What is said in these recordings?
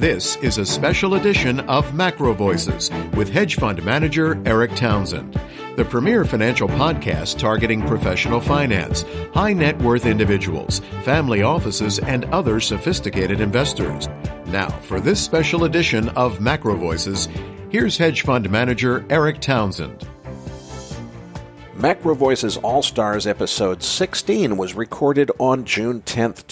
This is a special edition of Macro Voices with hedge fund manager Eric Townsend, the premier financial podcast targeting professional finance, high net worth individuals, family offices, and other sophisticated investors. Now, for this special edition of Macro Voices, here's hedge fund manager Eric Townsend. Macro Voices All-Stars episode 16 was recorded on June 10th,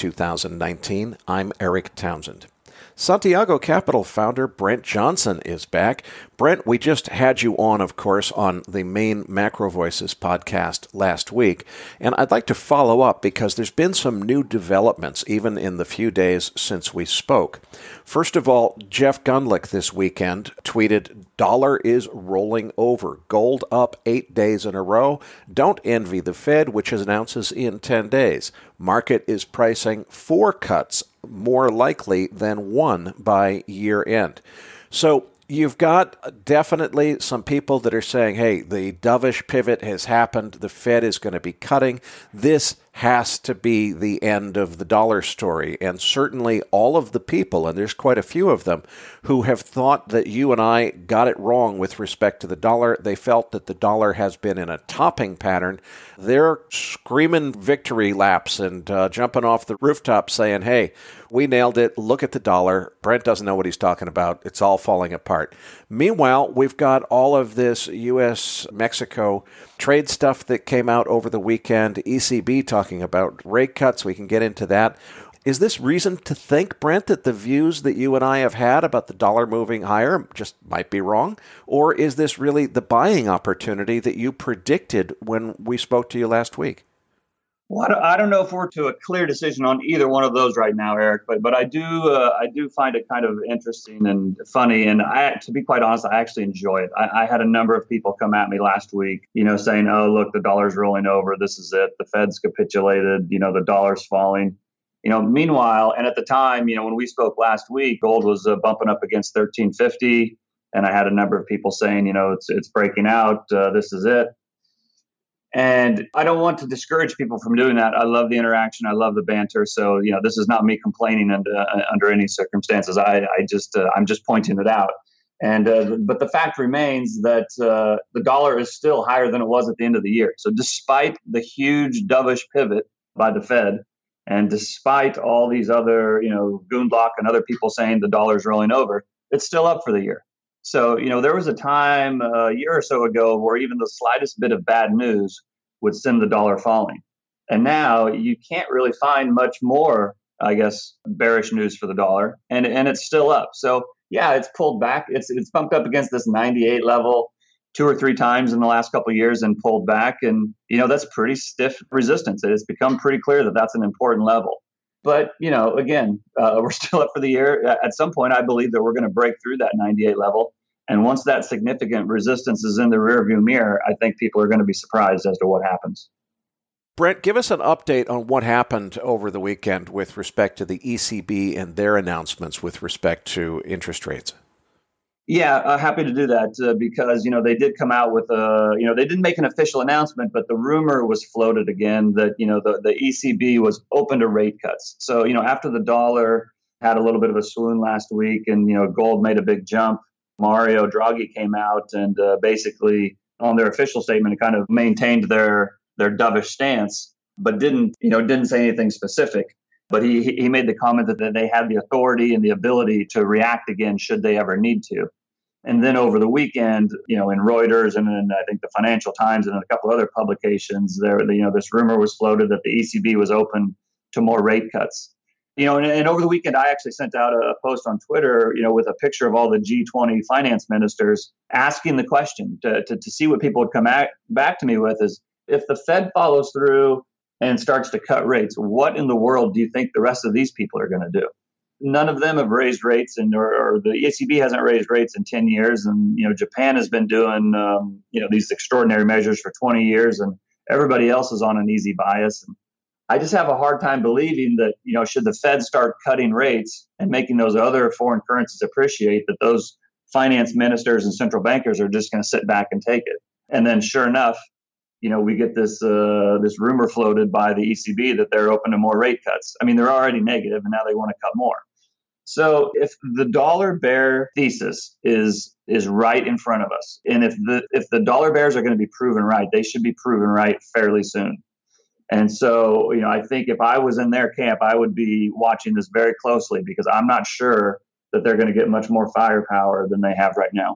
2019. I'm Eric Townsend. Santiago Capital founder Brent Johnson is back. Brent, we just had you on, of course, on the main Macro Voices podcast last week, and I'd like to follow up because there's been some new developments even in the few days since we spoke. First of all, Jeff Gundlach this weekend tweeted, "Dollar is rolling over. Gold up 8 days in a row. Don't envy the Fed, which announces in 10 days. Market is pricing 4 cuts, more likely than 1 by year end." So you've got definitely some people that are saying, hey, the dovish pivot has happened. The Fed is going to be cutting. This has to be the end of the dollar story. And certainly all of the people, and there's quite a few of them, who have thought that you and I got it wrong with respect to the dollar. They felt that the dollar has been in a topping pattern. They're screaming victory laps and jumping off the rooftop saying, hey, we nailed it. Look at the dollar. Brent doesn't know what he's talking about. It's all falling apart. Meanwhile, we've got all of this U.S.-Mexico trade stuff that came out over the weekend, ECB talking about rate cuts. We can get into that. Is this reason to think, Brent, that the views that you and I have had about the dollar moving higher just might be wrong? Or is this really the buying opportunity that you predicted when we spoke to you last week? Well, I don't know if we're to a clear decision on either one of those right now, Eric, but I do find it kind of interesting and funny. And to be quite honest, I actually enjoy it. I had a number of people come at me last week, saying, oh, look, the dollar's rolling over. This is it. The Fed's capitulated. The dollar's falling. Meanwhile, and at the time, when we spoke last week, gold was bumping up against 1350. And I had a number of people saying, it's breaking out. This is it. And I don't want to discourage people from doing that. I love the interaction. I love the banter. So, this is not me complaining under any circumstances. I'm just pointing it out. And but the fact remains that the dollar is still higher than it was at the end of the year. So despite the huge dovish pivot by the Fed, and despite all these other, Gundlach and other people saying the dollar's rolling over, it's still up for the year. So, there was a time a year or so ago where even the slightest bit of bad news would send the dollar falling. And now you can't really find much more, I guess, bearish news for the dollar. And it's still up. So, yeah, it's pulled back. It's bumped up against this 98 level 2 or 3 times in the last couple of years and pulled back. And, that's pretty stiff resistance. It's become pretty clear that that's an important level. But, again, we're still up for the year. At some point, I believe that we're going to break through that 98 level. And once that significant resistance is in the rearview mirror, I think people are going to be surprised as to what happens. Brent, give us an update on what happened over the weekend with respect to the ECB and their announcements with respect to interest rates. Yeah, happy to do that because, they did come out with they didn't make an official announcement, but the rumor was floated again that, the ECB was open to rate cuts. So, after the dollar had a little bit of a swoon last week and, gold made a big jump, Mario Draghi came out and basically on their official statement kind of maintained their dovish stance, but didn't say anything specific. But he made the comment that they had the authority and the ability to react again should they ever need to. And then over the weekend, in Reuters and in I think the Financial Times and a couple other publications, this rumor was floated that the ECB was open to more rate cuts. And over the weekend, I actually sent out a post on Twitter, with a picture of all the G20 finance ministers asking the question to see what people would come back to me with is, if the Fed follows through and starts to cut rates, what in the world do you think the rest of these people are going to do? None of them have raised rates, or the ECB hasn't raised rates in 10 years. And, Japan has been doing, these extraordinary measures for 20 years, and everybody else is on an easy bias. And I just have a hard time believing that, should the Fed start cutting rates and making those other foreign currencies appreciate, that those finance ministers and central bankers are just going to sit back and take it. And then sure enough, we get this rumor floated by the ECB that they're open to more rate cuts. I mean, they're already negative and now they want to cut more. So if the dollar bear thesis is right in front of us, and if the dollar bears are going to be proven right, they should be proven right fairly soon. And so, I think if I was in their camp, I would be watching this very closely because I'm not sure that they're going to get much more firepower than they have right now.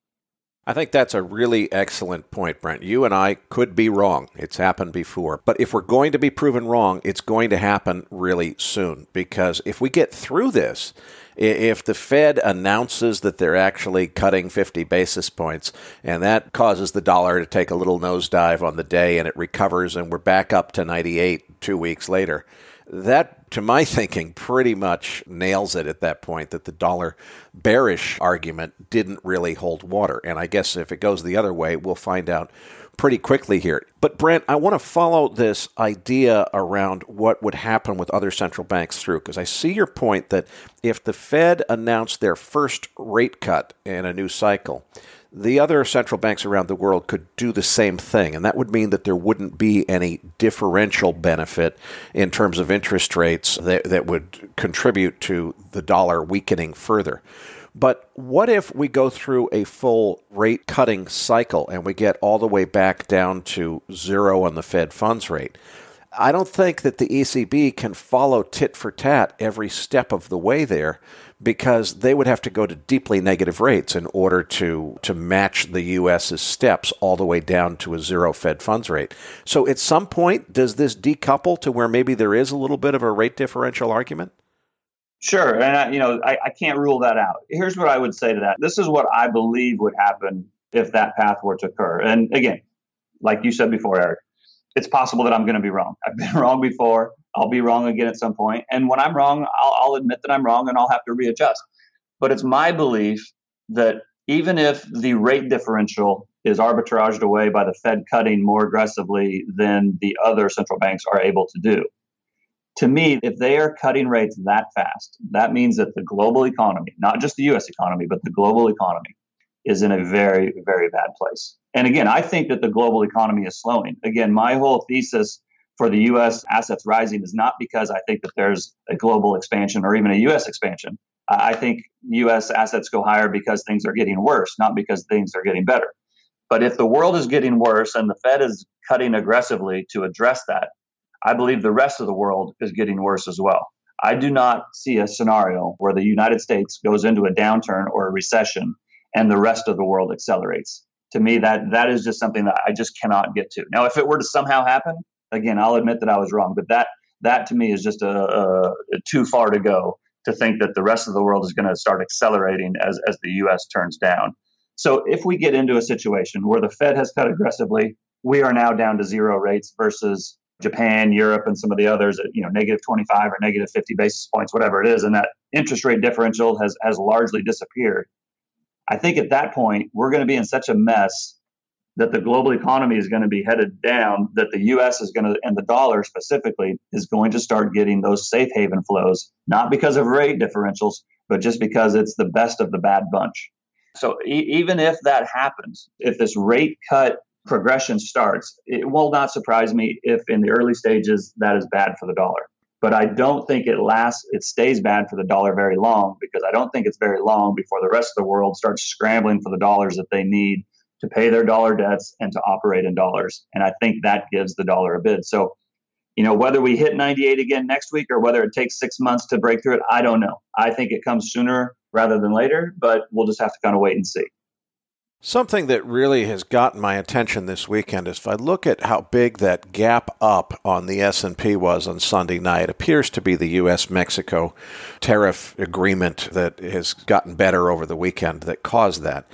I think that's a really excellent point, Brent. You and I could be wrong. It's happened before. But if we're going to be proven wrong, it's going to happen really soon. Because if we get through this, if the Fed announces that they're actually cutting 50 basis points, and that causes the dollar to take a little nosedive on the day, and it recovers, and we're back up to 98 2 weeks later, that, to my thinking, pretty much nails it at that point, that the dollar bearish argument didn't really hold water. And I guess if it goes the other way, we'll find out pretty quickly here. But Brent, I want to follow this idea around what would happen with other central banks through, because I see your point that if the Fed announced their first rate cut in a new cycle, the other central banks around the world could do the same thing, and that would mean that there wouldn't be any differential benefit in terms of interest rates that would contribute to the dollar weakening further. But what if we go through a full rate cutting cycle and we get all the way back down to zero on the Fed funds rate? I don't think that the ECB can follow tit for tat every step of the way there, because they would have to go to deeply negative rates in order to match the U.S.'s steps all the way down to a zero Fed funds rate. So at some point, does this decouple to where maybe there is a little bit of a rate differential argument? Sure. And, I can't rule that out. Here's what I would say to that. This is what I believe would happen if that path were to occur. And again, like you said before, Eric, it's possible that I'm going to be wrong. I've been wrong before. I'll be wrong again at some point. And when I'm wrong, I'll admit that I'm wrong and I'll have to readjust. But it's my belief that even if the rate differential is arbitraged away by the Fed cutting more aggressively than the other central banks are able to do, to me, if they are cutting rates that fast, that means that the global economy, not just the U.S. economy, but the global economy, is in a very, very bad place. And again, I think that the global economy is slowing. Again, my whole thesis for the U.S. assets rising is not because I think that there's a global expansion or even a U.S. expansion. I think U.S. assets go higher because things are getting worse, not because things are getting better. But if the world is getting worse and the Fed is cutting aggressively to address that, I believe the rest of the world is getting worse as well. I do not see a scenario where the United States goes into a downturn or a recession and the rest of the world accelerates. To me, that is just something that I just cannot get to. Now, if it were to somehow happen, again, I'll admit that I was wrong, but that to me is just a too far to go to think that the rest of the world is going to start accelerating as the U.S. turns down. So if we get into a situation where the Fed has cut aggressively, we are now down to zero rates versus Japan, Europe, and some of the others at negative 25 or negative 50 basis points, whatever it is, and that interest rate differential has largely disappeared. I think at that point, we're going to be in such a mess that the global economy is going to be headed down, that the U.S. is going to, and the dollar specifically, is going to start getting those safe haven flows, not because of rate differentials, but just because it's the best of the bad bunch. So even if that happens, if this rate cut progression starts, it will not surprise me if in the early stages that is bad for the dollar. But I don't think it stays bad for the dollar very long, because I don't think it's very long before the rest of the world starts scrambling for the dollars that they need to pay their dollar debts and to operate in dollars. And I think that gives the dollar a bid. So, whether we hit 98 again next week or whether it takes 6 months to break through it, I don't know. I think it comes sooner rather than later, but we'll just have to kind of wait and see. Something that really has gotten my attention this weekend is if I look at how big that gap up on the S&P was on Sunday night, it appears to be the U.S.-Mexico tariff agreement that has gotten better over the weekend that caused that.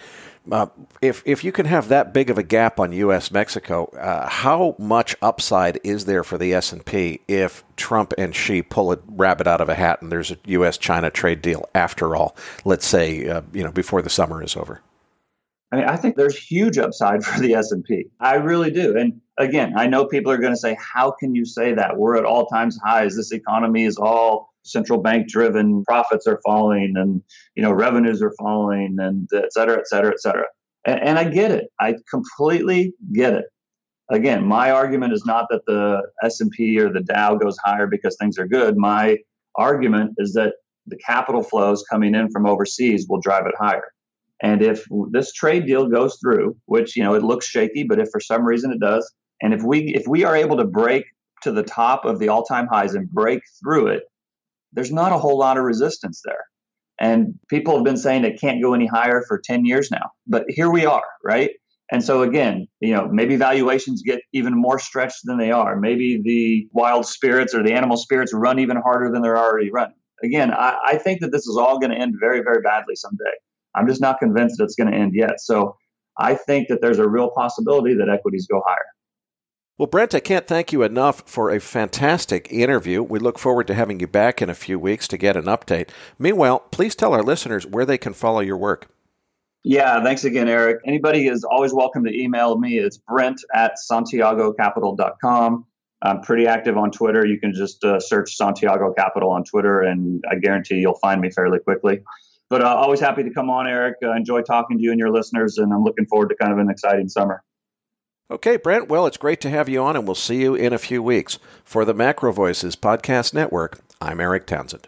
If you can have that big of a gap on U.S.-Mexico, how much upside is there for the S&P if Trump and Xi pull a rabbit out of a hat and there's a U.S.-China trade deal after all, let's say, before the summer is over? I think there's huge upside for the S&P. I really do. And again, I know people are going to say, how can you say that? We're at all-time highs. This economy is all central bank driven. Profits are falling and, revenues are falling and et cetera, et cetera, et cetera. And I get it. I completely get it. Again, my argument is not that the S&P or the Dow goes higher because things are good. My argument is that the capital flows coming in from overseas will drive it higher. And if this trade deal goes through, which, it looks shaky, but if for some reason it does, and if we are able to break to the top of the all-time highs and break through it, there's not a whole lot of resistance there. And people have been saying it can't go any higher for 10 years now. But here we are, right? And so again, maybe valuations get even more stretched than they are. Maybe the wild spirits or the animal spirits run even harder than they're already running. Again, I think that this is all going to end very, very badly someday. I'm just not convinced that it's going to end yet. So I think that there's a real possibility that equities go higher. Well, Brent, I can't thank you enough for a fantastic interview. We look forward to having you back in a few weeks to get an update. Meanwhile, please tell our listeners where they can follow your work. Yeah, thanks again, Eric. Anybody is always welcome to email me. It's brent@santiagocapital.com. I'm pretty active on Twitter. You can just search Santiago Capital on Twitter, and I guarantee you'll find me fairly quickly. But always happy to come on, Eric. Enjoy talking to you and your listeners, and I'm looking forward to kind of an exciting summer. Okay, Brent, well, it's great to have you on, and we'll see you in a few weeks. For the Macro Voices Podcast Network, I'm Eric Townsend.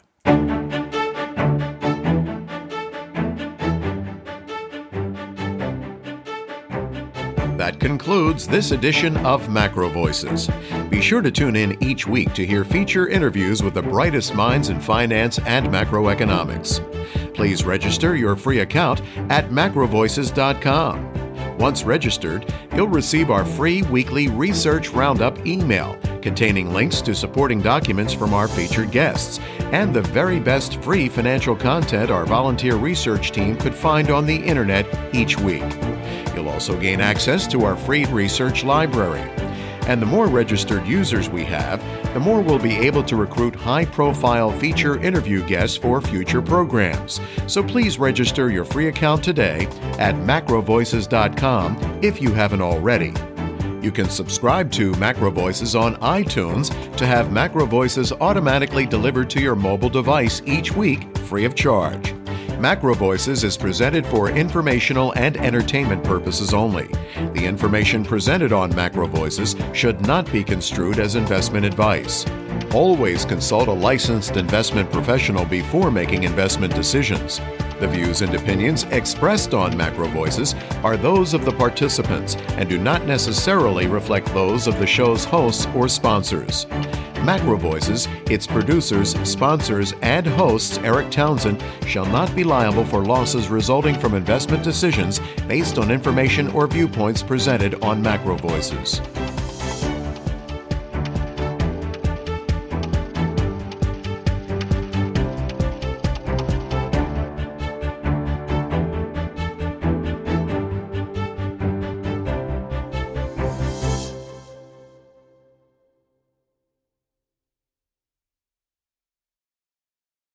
That concludes this edition of Macro Voices. Be sure to tune in each week to hear feature interviews with the brightest minds in finance and macroeconomics. Please register your free account at macrovoices.com. Once registered, you'll receive our free weekly Research Roundup email containing links to supporting documents from our featured guests and the very best free financial content our volunteer research team could find on the internet each week. You'll also gain access to our free research library. And the more registered users we have, the more we'll be able to recruit high-profile feature interview guests for future programs. So please register your free account today at macrovoices.com if you haven't already. You can subscribe to Macro Voices on iTunes to have Macro Voices automatically delivered to your mobile device each week free of charge. Macro Voices is presented for informational and entertainment purposes only. The information presented on Macro Voices should not be construed as investment advice. Always consult a licensed investment professional before making investment decisions. The views and opinions expressed on Macro Voices are those of the participants and do not necessarily reflect those of the show's hosts or sponsors. Macro Voices, its producers, sponsors, and hosts, Eric Townsend, shall not be liable for losses resulting from investment decisions based on information or viewpoints presented on Macro Voices.